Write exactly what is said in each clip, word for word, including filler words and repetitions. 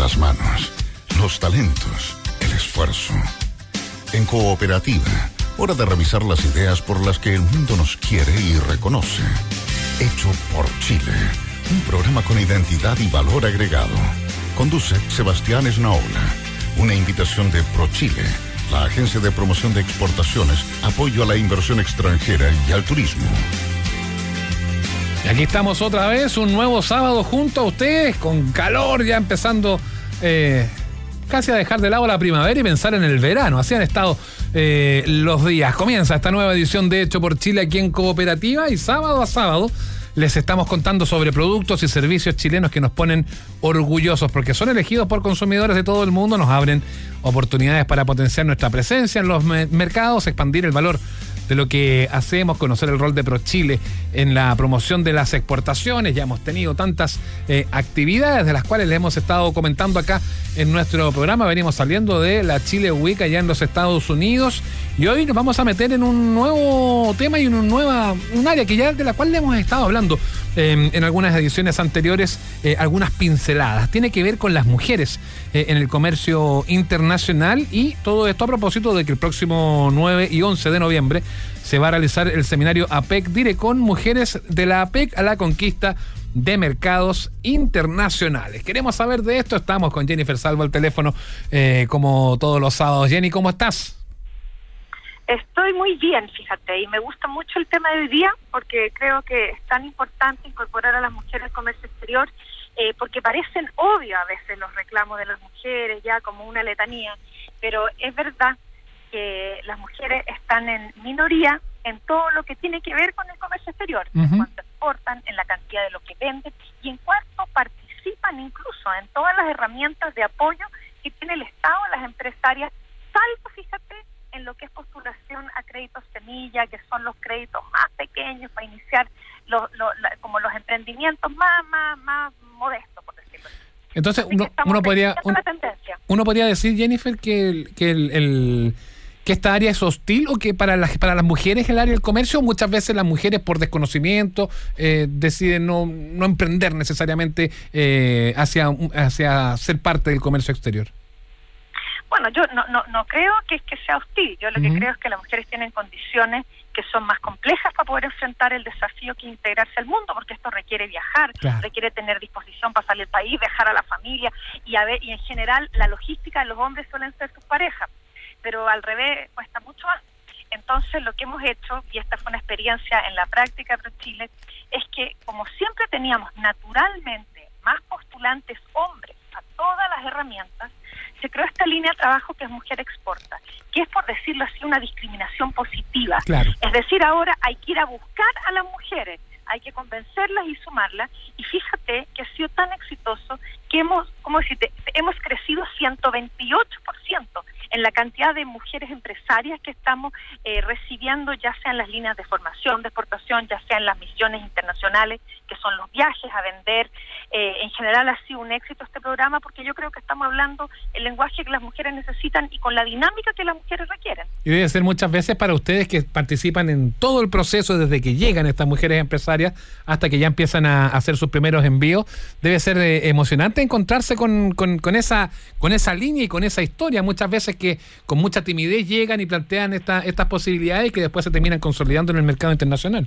las manos, los talentos, el esfuerzo. En Cooperativa, hora de revisar las ideas por las que el mundo nos quiere y reconoce. Hecho por Chile, un programa con identidad y valor agregado. Conduce Sebastián Esnaola. Una invitación de ProChile, la agencia de promoción de exportaciones, apoyo a la inversión extranjera y al turismo. Y aquí estamos otra vez, un nuevo sábado junto a ustedes, con calor ya empezando eh, casi a dejar de lado la primavera y pensar en el verano. Así han estado eh, los días. Comienza esta nueva edición de Hecho por Chile aquí en Cooperativa y sábado a sábado les estamos contando sobre productos y servicios chilenos que nos ponen orgullosos porque son elegidos por consumidores de todo el mundo, nos abren oportunidades para potenciar nuestra presencia en los me- mercados, expandir el valor de lo que hacemos, conocer el rol de ProChile en la promoción de las exportaciones. Ya hemos tenido tantas eh, actividades de las cuales les hemos estado comentando acá en nuestro programa. Venimos saliendo de la Chile Week allá en los Estados Unidos y hoy nos vamos a meter en un nuevo tema y en un, nueva, un área que ya de la cual le hemos estado hablando eh, en algunas ediciones anteriores, eh, algunas pinceladas. Tiene que ver con las mujeres eh, en el comercio internacional y todo esto a propósito de que el próximo nueve y once de noviembre se va a realizar el seminario APEC Direcon, Mujeres de la APEC a la Conquista de Mercados Internacionales. Queremos saber de esto, estamos con Jennifer Salvo al teléfono, eh, como todos los sábados. Jenny, ¿cómo estás? Estoy muy bien, fíjate, y me gusta mucho el tema de hoy día porque creo que es tan importante incorporar a las mujeres al comercio exterior, eh, porque parecen obvios a veces los reclamos de las mujeres, ya como una letanía, pero es verdad que las mujeres están en minoría en todo lo que tiene que ver con el comercio exterior, uh-huh. en cuanto exportan, en la cantidad de lo que venden y en cuanto participan incluso en todas las herramientas de apoyo que tiene el Estado a las empresarias, salvo, fíjate, en lo que es postulación a créditos semilla, que son los créditos más pequeños para iniciar lo, lo, la, como los emprendimientos más, más, más modestos, por decirlo así. Entonces uno, uno podría un, uno podría decir, Jennifer, que el, que el, el que esta área es hostil o que para las para las mujeres el área del comercio muchas veces las mujeres por desconocimiento eh, deciden no no emprender necesariamente eh, hacia hacia ser parte del comercio exterior. Bueno, yo no no no creo que es que sea hostil. Yo lo uh-huh. que creo es que las mujeres tienen condiciones que son más complejas para poder enfrentar el desafío que integrarse al mundo, porque esto requiere viajar, claro. requiere tener disposición para salir del país, dejar a la familia y a ver y en general la logística de los hombres suelen ser sus parejas, pero al revés cuesta mucho más. Entonces lo que hemos hecho, y esta fue una experiencia en la práctica de ProChile, es que como siempre teníamos naturalmente más postulantes hombres a todas las herramientas, se creó esta línea de trabajo que es Mujer Exporta, que es, por decirlo así, una discriminación positiva. Claro. Es decir, ahora hay que ir a buscar a las mujeres, hay que convencerlas y sumarlas, y fíjate que ha sido tan exitoso que hemos, ¿cómo decirte? hemos crecido ciento veintiocho por ciento en la cantidad de mujeres empresarias que estamos eh, recibiendo, ya sea en las líneas de formación, de exportación, ya sea en las misiones internacionales, que son los viajes a vender. Eh, en general ha sido un éxito este programa porque yo creo que estamos hablando el lenguaje que las mujeres necesitan y con la dinámica que las mujeres requieren. Y debe ser muchas veces para ustedes que participan en todo el proceso desde que llegan estas mujeres empresarias hasta que ya empiezan a hacer sus primeros envíos, debe ser eh, emocionante encontrarse con, con, con esa con esa línea y con esa historia, muchas veces que con mucha timidez llegan y plantean esta, estas posibilidades y que después se terminan consolidando en el mercado internacional.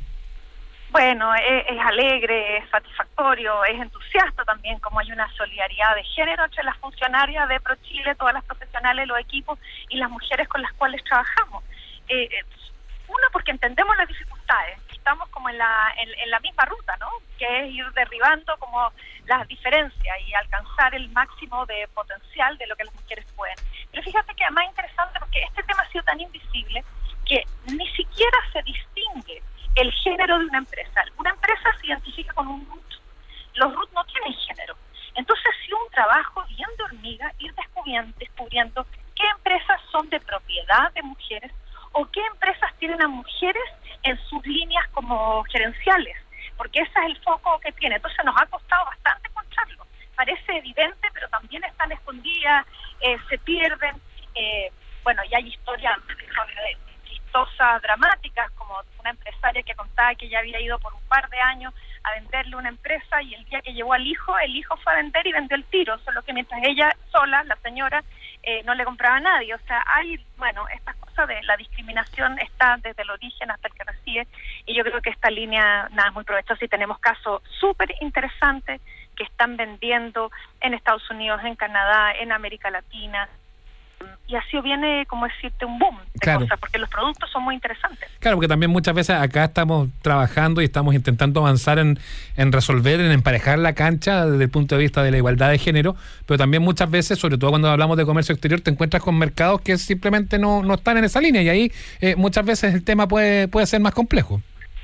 Bueno, es, es alegre, es satisfactorio, es entusiasta también, como hay una solidaridad de género entre las funcionarias de ProChile, todas las profesionales, los equipos y las mujeres con las cuales trabajamos. Eh, uno, porque entendemos las dificultades, estamos como en la en, en la misma ruta, ¿no? Que es ir derribando como las diferencias y alcanzar el máximo de potencial de lo que las mujeres pueden. Pero fíjate que es más interesante porque este tema ha sido tan invisible que ni siquiera se distingue el género de una empresa. Una empresa se identifica con un root. Los root no tienen género. Entonces ha sido un trabajo bien de hormiga ir descubriendo, descubriendo qué empresas son de propiedad de mujeres o qué empresas tienen a mujeres en sus líneas como gerenciales, porque ese es el foco que tiene. Entonces nos ha costado bastante encontrarlo. Parece evidente, pero también están escondidas, eh, se pierden. Eh, bueno, y hay historias exitosas, dramáticas, como una empresaria que contaba que ya había ido por un par de años a venderle una empresa y el día que llevó al hijo, el hijo fue a vender y vendió el tiro, solo que mientras ella sola, la señora, eh, no le compraba a nadie. O sea, hay, bueno, estas cosas de la discriminación está desde el origen hasta el que recibe, y yo creo que esta línea, nada, es muy provechosa, y tenemos casos súper interesantes que están vendiendo en Estados Unidos, en Canadá, en América Latina, y así viene, como decirte, un boom de claro. cosas, porque los productos son muy interesantes. Claro, porque también muchas veces acá estamos trabajando y estamos intentando avanzar en, en resolver, en emparejar la cancha desde el punto de vista de la igualdad de género, pero también muchas veces, sobre todo cuando hablamos de comercio exterior, te encuentras con mercados que simplemente no, no están en esa línea, y ahí eh, muchas veces el tema puede, puede ser más complejo.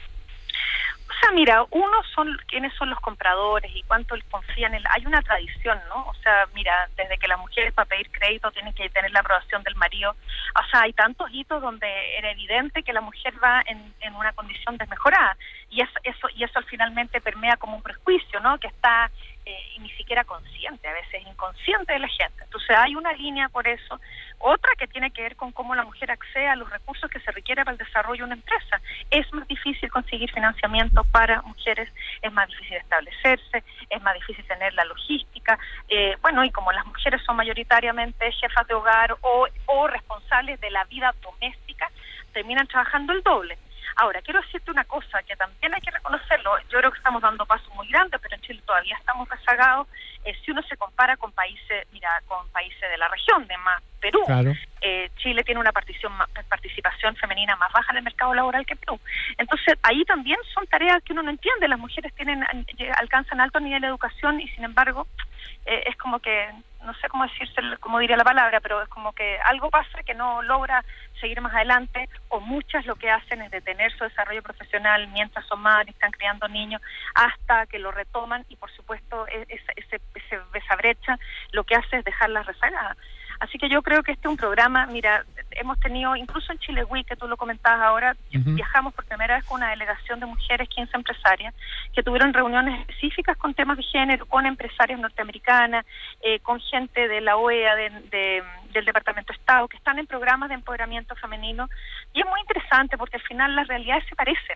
O sea, mira, uno son quiénes son los compradores y cuánto confían en... Hay una tradición, ¿no? O sea, mira, desde que las mujeres para pedir crédito tienen que tener la aprobación del marido. O sea, hay tantos hitos donde era evidente que la mujer va en, en una condición desmejorada. Y eso, eso, y eso finalmente permea como un prejuicio, ¿no? Que está eh, y ni siquiera consciente, a veces inconsciente de la gente. Entonces hay una línea por eso. Otra que tiene que ver con cómo la mujer accede a los recursos que se requiere para el desarrollo de una empresa. Es más difícil conseguir financiamiento para mujeres, es más difícil establecerse, es más difícil tener la logística. Eh, bueno, y como las mujeres son mayoritariamente jefas de hogar o, o responsables de la vida doméstica, terminan trabajando el doble. Ahora, quiero decirte una cosa, que también hay que reconocerlo. Yo creo que estamos dando pasos muy grandes, pero en Chile todavía estamos rezagados. Eh, si uno se compara con países, mira, con países de la región, de más Perú, claro. eh, Chile tiene una participación, participación femenina más baja en el mercado laboral que Perú. Entonces, ahí también son tareas que uno no entiende. Las mujeres tienen alcanzan alto nivel de educación y, sin embargo, eh, es como que, no sé cómo decirse, cómo diría la palabra, pero es como que algo pasa que no logra seguir más adelante, o muchas lo que hacen es detener su desarrollo profesional mientras son madres, están criando niños, hasta que lo retoman, y por supuesto ese, ese, esa brecha lo que hace es dejarlas rezagadas. Así que yo creo que este es un programa, mira, hemos tenido, incluso en Chile Week, que tú lo comentabas ahora, uh-huh. viajamos por primera vez con una delegación de mujeres, quince empresarias, que tuvieron reuniones específicas con temas de género, con empresarias norteamericanas, eh, con gente de la O E A, de, de, del Departamento de Estado, que están en programas de empoderamiento femenino, y es muy interesante porque al final las realidades se parecen.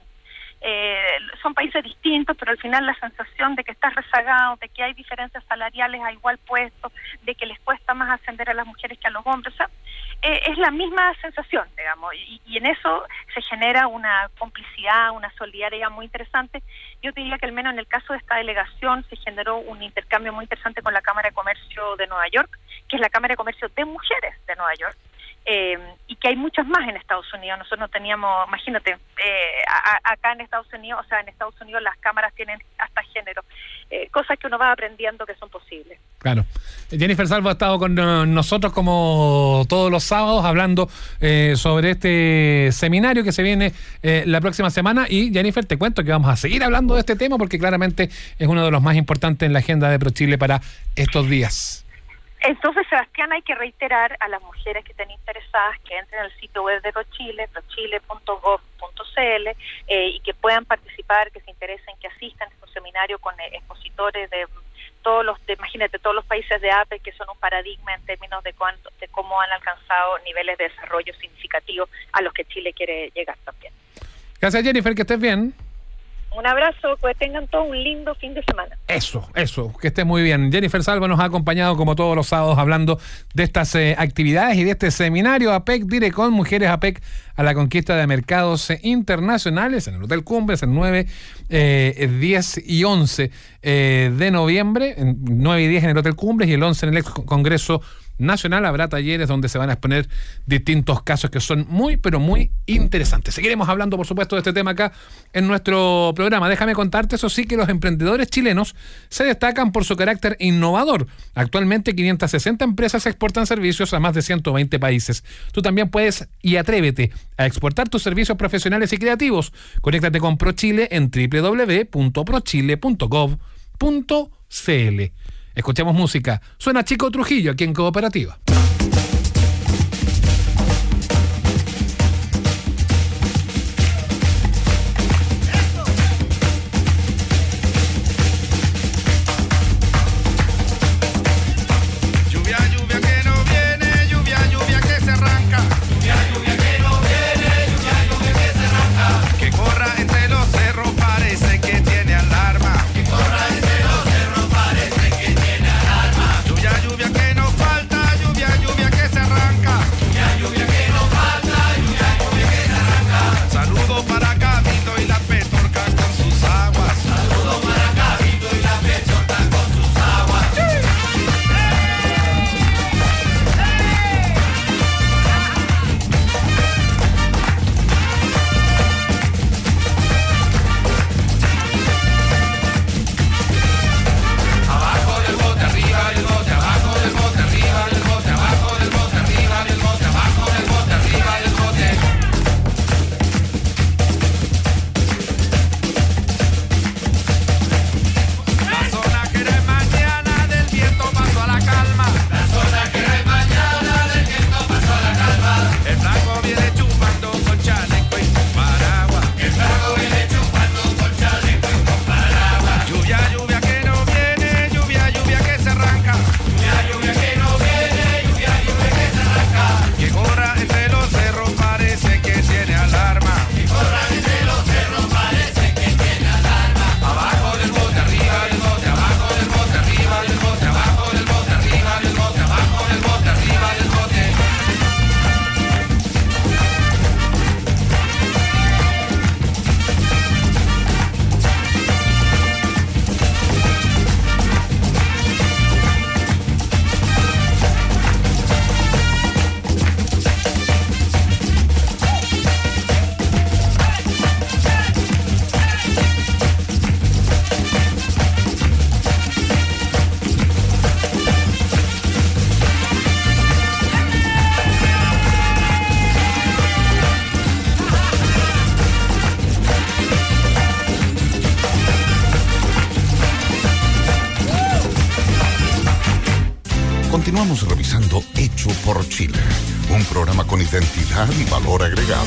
Eh, son países distintos, pero al final la sensación de que estás rezagado, de que hay diferencias salariales a igual puesto, de que les cuesta más ascender a las mujeres que a los hombres, o sea, eh, es la misma sensación, digamos, y, y en eso se genera una complicidad, una solidaridad muy interesante. Yo te diría que al menos en el caso de esta delegación se generó un intercambio muy interesante con la Cámara de Comercio de Nueva York, que es la Cámara de Comercio de Mujeres de Nueva York. Eh, y que hay muchas más en Estados Unidos. Nosotros no teníamos, imagínate, eh, a, a, acá en Estados Unidos, o sea, en Estados Unidos las cámaras tienen hasta género, eh, cosas que uno va aprendiendo que son posibles. Claro. Jennifer Salvo ha estado con uh, nosotros como todos los sábados hablando eh, sobre este seminario que se viene eh, la próxima semana, y Jennifer, te cuento que vamos a seguir hablando de este tema porque claramente es uno de los más importantes en la agenda de ProChile para estos días. Entonces, Sebastián, hay que reiterar a las mujeres que estén interesadas que entren al sitio web de ProChile, prochile punto gov punto cl, eh, y que puedan participar, que se interesen, que asistan a estos seminarios con eh, expositores de todos los, de, imagínate, todos los países de A P E C, que son un paradigma en términos de, cuánto, de cómo han alcanzado niveles de desarrollo significativos a los que Chile quiere llegar también. Gracias, Jennifer, que estés bien. Un abrazo, que tengan todo un lindo fin de semana. Eso, eso, que esté muy bien. Jennifer Salvo nos ha acompañado como todos los sábados hablando de estas eh, actividades y de este seminario A P E C, Direcon Mujeres A P E C a la conquista de mercados eh, internacionales en el Hotel Cumbres el nueve, eh, diez y once eh, de noviembre, en nueve y diez en el Hotel Cumbres y el once en el ex Congreso Nacional. Habrá talleres donde se van a exponer distintos casos que son muy, pero muy interesantes. Seguiremos hablando, por supuesto, de este tema acá en nuestro programa. Déjame contarte, eso sí, que los emprendedores chilenos se destacan por su carácter innovador. Actualmente, quinientas sesenta empresas exportan servicios a más de ciento veinte países. Tú también puedes y atrévete a exportar tus servicios profesionales y creativos. Conéctate con ProChile en doble u doble u doble u punto prochile punto gov punto cl. Escuchemos música. Suena Chico Trujillo aquí en Cooperativa. Lluvia, lluvia que no viene, lluvia, lluvia que se arranca. Lluvia, lluvia que no viene, lluvia, Continuamos revisando Hecho por Chile, un programa con identidad y valor agregado.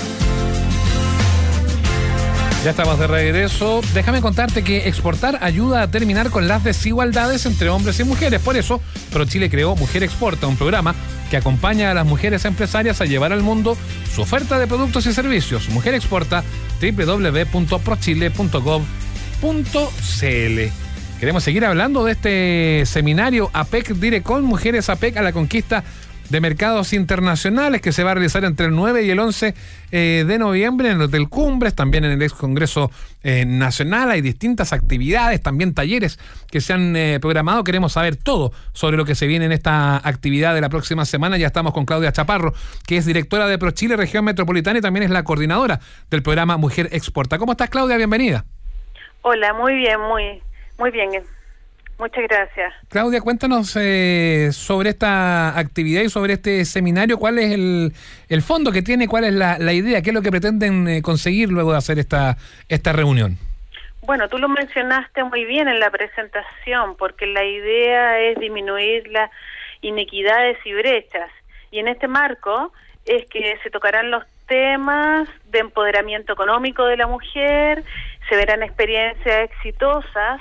Ya estamos de regreso. Déjame contarte que exportar ayuda a terminar con las desigualdades entre hombres y mujeres. Por eso, ProChile creó Mujer Exporta, un programa que acompaña a las mujeres empresarias a llevar al mundo su oferta de productos y servicios. Mujer Exporta, doble u doble u doble u punto prochile punto gov punto c l. Queremos seguir hablando de este seminario A P E C Direcon, Mujeres A P E C a la conquista de mercados internacionales, que se va a realizar entre el nueve y el once eh, de noviembre en el Hotel Cumbres, también en el ex Congreso eh, Nacional. Hay distintas actividades, también talleres que se han eh, programado. Queremos saber todo sobre lo que se viene en esta actividad de la próxima semana. Ya estamos con Claudia Chaparro, que es directora de ProChile Región Metropolitana y también es la coordinadora del programa Mujer Exporta. ¿Cómo estás, Claudia? Bienvenida. Hola, muy bien, muy, muy bien. Muchas gracias. Claudia, cuéntanos eh, sobre esta actividad y sobre este seminario. ¿Cuál es el, el fondo que tiene? ¿Cuál es la, la idea? ¿Qué es lo que pretenden eh, conseguir luego de hacer esta, esta reunión? Bueno, tú lo mencionaste muy bien en la presentación, porque la idea es disminuir las inequidades y brechas. Y en este marco es que se tocarán los temas de empoderamiento económico de la mujer, se verán experiencias exitosas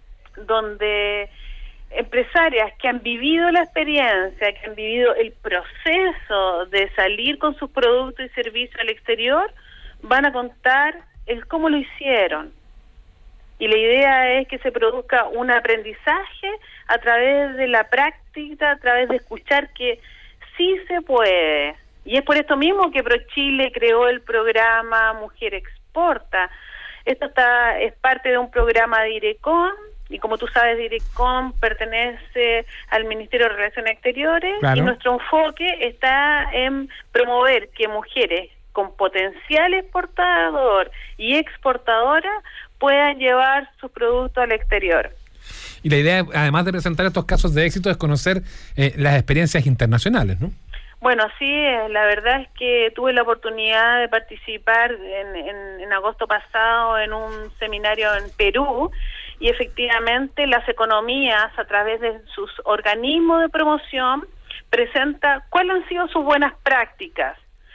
donde empresarias que han vivido la experiencia, que han vivido el proceso de salir con sus productos y servicios al exterior, van a contar el cómo lo hicieron. Y la idea es que se produzca un aprendizaje a través de la práctica, a través de escuchar que sí se puede. Y es por esto mismo que ProChile creó el programa Mujer Exporta. Esto está es parte de un programa de Direcon, y como tú sabes, Direcon pertenece al Ministerio de Relaciones Exteriores, claro. Y nuestro enfoque está en promover que mujeres con potencial exportador y exportadora puedan llevar sus productos al exterior. Y la idea, además de presentar estos casos de éxito, es conocer eh, las experiencias internacionales, ¿no? Bueno, sí, la verdad es que tuve la oportunidad de participar en, en, en agosto pasado en un seminario en Perú, y efectivamente las economías, a través de sus organismos de promoción, presenta cuáles han sido sus buenas prácticas.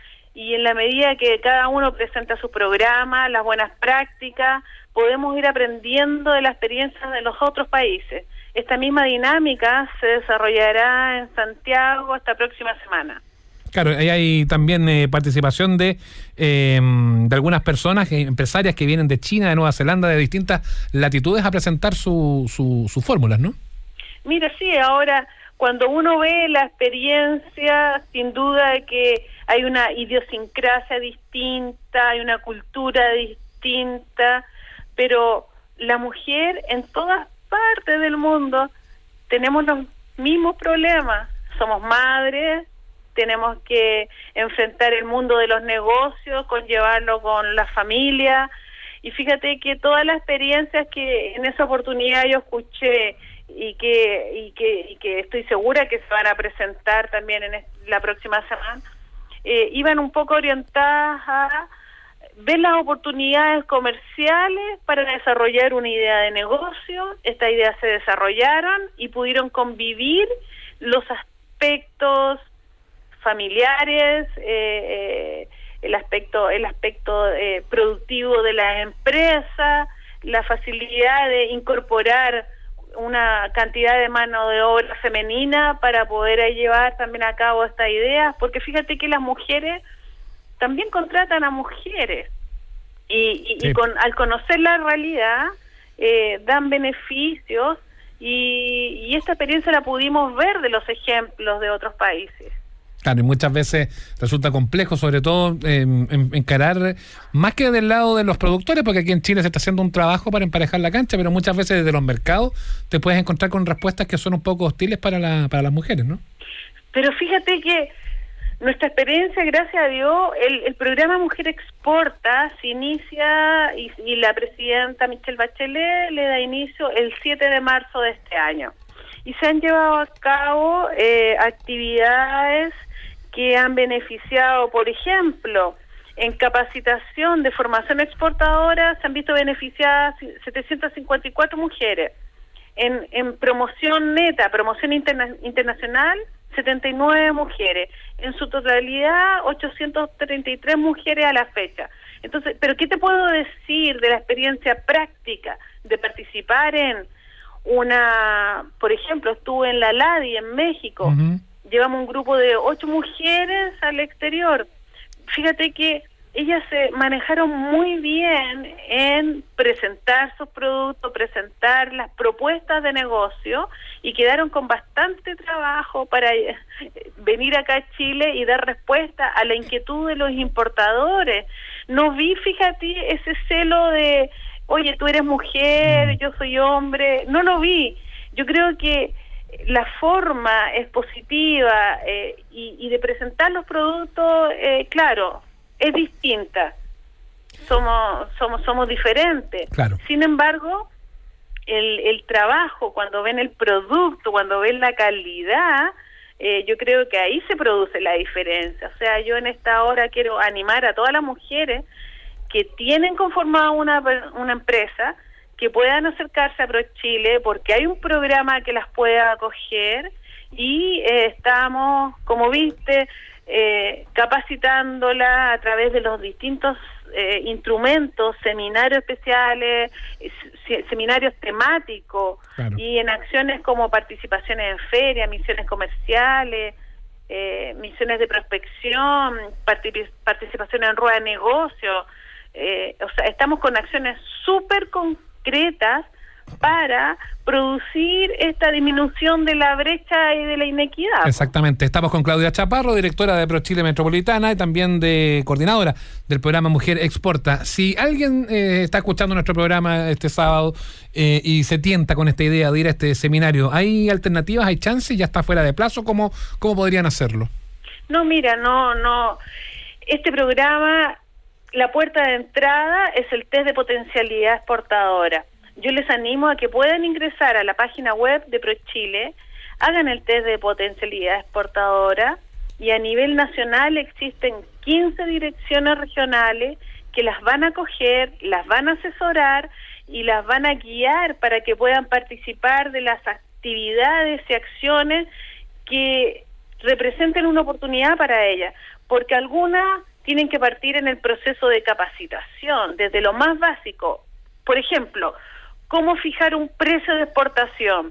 Y en la medida que cada uno presenta su programa, las buenas prácticas, podemos ir aprendiendo de la experiencia de los otros países. Esta misma dinámica se desarrollará en Santiago esta próxima semana. Claro, ahí hay también eh, participación de eh, de algunas personas, eh, empresarias que vienen de China, de Nueva Zelanda, de distintas latitudes a presentar su, su, sus fórmulas, ¿no? Mira, sí, ahora cuando uno ve la experiencia, sin duda de que hay una idiosincrasia distinta, hay una cultura distinta, pero la mujer en todas partes del mundo tenemos los mismos problemas. Somos madres, tenemos que enfrentar el mundo de los negocios, conllevarlo con la familia, y fíjate que todas las experiencias que en esa oportunidad yo escuché y que y que y que estoy segura que se van a presentar también en la próxima semana, eh, iban un poco orientadas a ver las oportunidades comerciales para desarrollar una idea de negocio. Estas ideas se desarrollaron y pudieron convivir los aspectos familiares, eh, eh, el aspecto el aspecto eh, productivo de la empresa, la facilidad de incorporar una cantidad de mano de obra femenina para poder llevar también a cabo esta idea, porque fíjate que las mujeres también contratan a mujeres y, y, sí. y con, al conocer la realidad eh, dan beneficios, y, y esta experiencia la pudimos ver de los ejemplos de otros países. Claro, y muchas veces resulta complejo, sobre todo eh, en, encarar, más que del lado de los productores, porque aquí en Chile se está haciendo un trabajo para emparejar la cancha, pero muchas veces desde los mercados te puedes encontrar con respuestas que son un poco hostiles para la, para las mujeres, ¿no? Pero fíjate que nuestra experiencia, gracias a Dios, el, el programa Mujer Exporta se inicia y, y la presidenta Michelle Bachelet le da inicio el siete de marzo de este año. Y se han llevado a cabo eh, actividades que han beneficiado, por ejemplo, en capacitación de formación exportadora, se han visto beneficiadas setecientas cincuenta y cuatro mujeres. En, en promoción neta, promoción interna, internacional, setenta y nueve mujeres. En su totalidad, ochocientas treinta y tres mujeres a la fecha. Entonces, ¿pero qué te puedo decir de la experiencia práctica de participar en una, por ejemplo, estuve en la LADI en México, uh-huh. Llevamos un grupo de ocho mujeres al exterior. Fíjate que ellas se manejaron muy bien en presentar sus productos, presentar las propuestas de negocio y quedaron con bastante trabajo para venir acá a Chile y dar respuesta a la inquietud de los importadores. No vi, fíjate, ese celo de, oye, tú eres mujer, yo soy hombre, no lo vi. Yo creo que la forma es positiva eh, y, y de presentar los productos, eh, claro, es distinta. Somos somos somos diferentes. Claro. Sin embargo, el, el trabajo, cuando ven el producto, cuando ven la calidad, eh, yo creo que ahí se produce la diferencia. O sea, yo en esta hora quiero animar a todas las mujeres que tienen conformada una, una empresa, que puedan acercarse a ProChile, porque hay un programa que las pueda acoger y eh, estamos, como viste, eh, capacitándola a través de los distintos eh, instrumentos, seminarios especiales, se, seminarios temáticos, claro. Y en acciones como participaciones en ferias, misiones comerciales, eh, misiones de prospección, particip- participación en rueda de negocio. Eh, o sea, estamos con acciones súper concretas para producir esta disminución de la brecha y de la inequidad. Exactamente. Estamos con Claudia Chaparro, directora de ProChile Metropolitana y también de coordinadora del programa Mujer Exporta. Si alguien eh, está escuchando nuestro programa este sábado eh, y se tienta con esta idea de ir a este seminario, ¿hay alternativas? ¿Hay chances? ¿Ya está fuera de plazo? ¿Cómo, cómo podrían hacerlo? No, mira, no, no. Este programa, la puerta de entrada es el test de potencialidad exportadora. Yo les animo a que puedan ingresar a la página web de ProChile, hagan el test de potencialidad exportadora y a nivel nacional existen quince direcciones regionales que las van a acoger, las van a asesorar y las van a guiar para que puedan participar de las actividades y acciones que representen una oportunidad para ellas, porque algunas tienen que partir en el proceso de capacitación, desde lo más básico. Por ejemplo, cómo fijar un precio de exportación,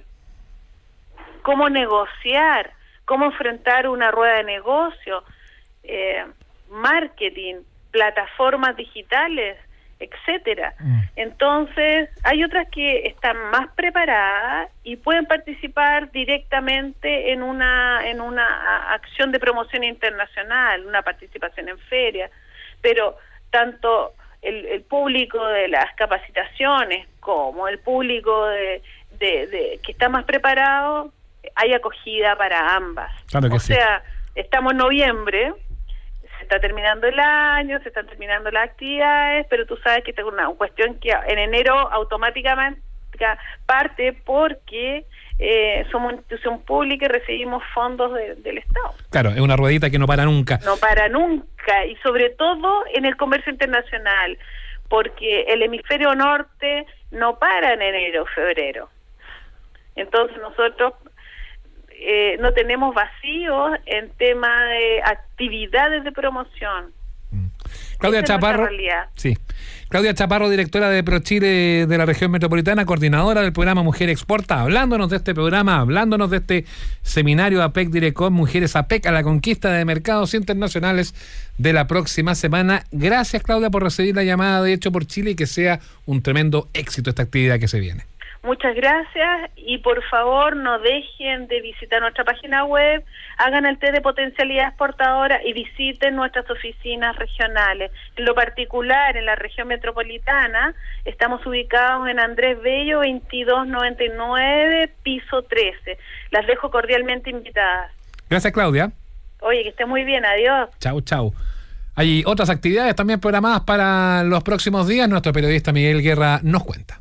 cómo negociar, cómo enfrentar una rueda de negocio, eh, marketing, plataformas digitales, etcétera. Mm. Entonces, hay otras que están más preparadas y pueden participar directamente en una en una acción de promoción internacional, una participación en feria, pero tanto el, el público de las capacitaciones como el público de, de, de que está más preparado, hay acogida para ambas. Claro que o sí. sea, estamos en noviembre, se está terminando el año, se están terminando las actividades, pero tú sabes que es una cuestión que en enero automáticamente parte porque eh, somos una institución pública y recibimos fondos de, del Estado. Claro, es una ruedita que no para nunca. No para nunca, y sobre todo en el comercio internacional, porque el hemisferio norte no para en enero o febrero. Entonces nosotros eh, no tenemos vacíos en tema de actividades de promoción. Mm. Claudia Chaparro, sí. Claudia Chaparro, directora de ProChile de la región metropolitana, coordinadora del programa Mujer Exporta, hablándonos de este programa, hablándonos de este seminario APEC Direcom, Mujeres APEC a la conquista de mercados internacionales de la próxima semana. Gracias, Claudia, por recibir la llamada de Hecho por Chile y que sea un tremendo éxito esta actividad que se viene. Muchas gracias y por favor no dejen de visitar nuestra página web, hagan el test de potencialidad exportadora y visiten nuestras oficinas regionales. En lo particular, en la región metropolitana, estamos ubicados en Andrés Bello veintidós noventa y nueve, piso trece. Las dejo cordialmente invitadas. Gracias, Claudia. Oye, que esté muy bien, adiós. Chau, chau. Hay otras actividades también programadas para los próximos días. Nuestro periodista Miguel Guerra nos cuenta.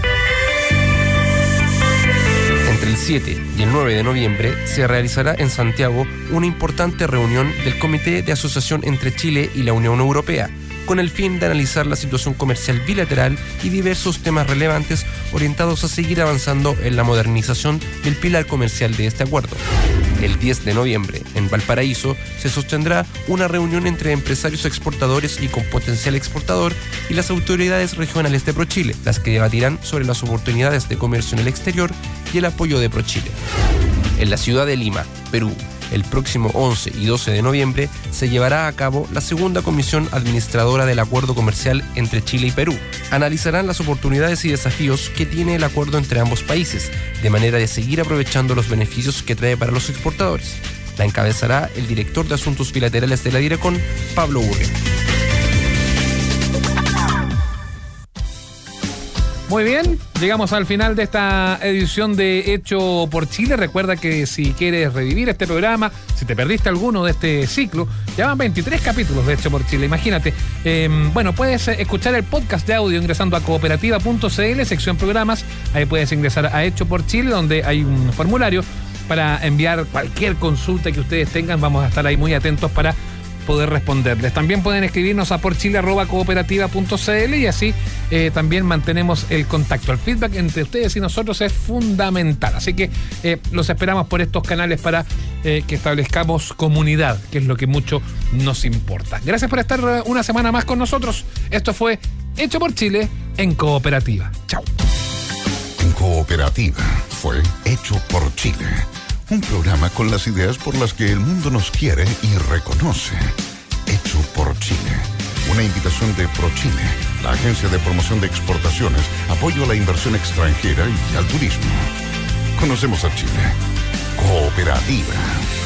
Entre el siete y el nueve de noviembre se realizará en Santiago una importante reunión del Comité de Asociación entre Chile y la Unión Europea, con el fin de analizar la situación comercial bilateral y diversos temas relevantes orientados a seguir avanzando en la modernización del pilar comercial de este acuerdo. El diez de noviembre, en Valparaíso, se sostendrá una reunión entre empresarios exportadores y con potencial exportador y las autoridades regionales de ProChile, las que debatirán sobre las oportunidades de comercio en el exterior y el apoyo de ProChile. En la ciudad de Lima, Perú, el próximo once y doce de noviembre se llevará a cabo la segunda comisión administradora del acuerdo comercial entre Chile y Perú. Analizarán las oportunidades y desafíos que tiene el acuerdo entre ambos países, de manera de seguir aprovechando los beneficios que trae para los exportadores. La encabezará el director de Asuntos Bilaterales de la DIRECON, Pablo Urrea. Muy bien, llegamos al final de esta edición de Hecho por Chile. Recuerda que si quieres revivir este programa, si te perdiste alguno de este ciclo, ya van veintitrés capítulos de Hecho por Chile, imagínate. Eh, bueno, puedes escuchar el podcast de audio ingresando a cooperativa punto c l, sección programas. Ahí puedes ingresar a Hecho por Chile, donde hay un formulario para enviar cualquier consulta que ustedes tengan. Vamos a estar ahí muy atentos para poder responderles. También pueden escribirnos a porchile arroba cooperativa punto c l y así eh, también mantenemos el contacto. El feedback entre ustedes y nosotros es fundamental, así que eh, los esperamos por estos canales para eh, que establezcamos comunidad, que es lo que mucho nos importa. Gracias por estar una semana más con nosotros. Esto fue Hecho por Chile en Cooperativa. Chao. En Cooperativa fue Hecho por Chile. Un programa con las ideas por las que el mundo nos quiere y reconoce. Hecho por Chile. Una invitación de ProChile, la agencia de promoción de exportaciones, apoyo a la inversión extranjera y al turismo. Conocemos a Chile. Cooperativa.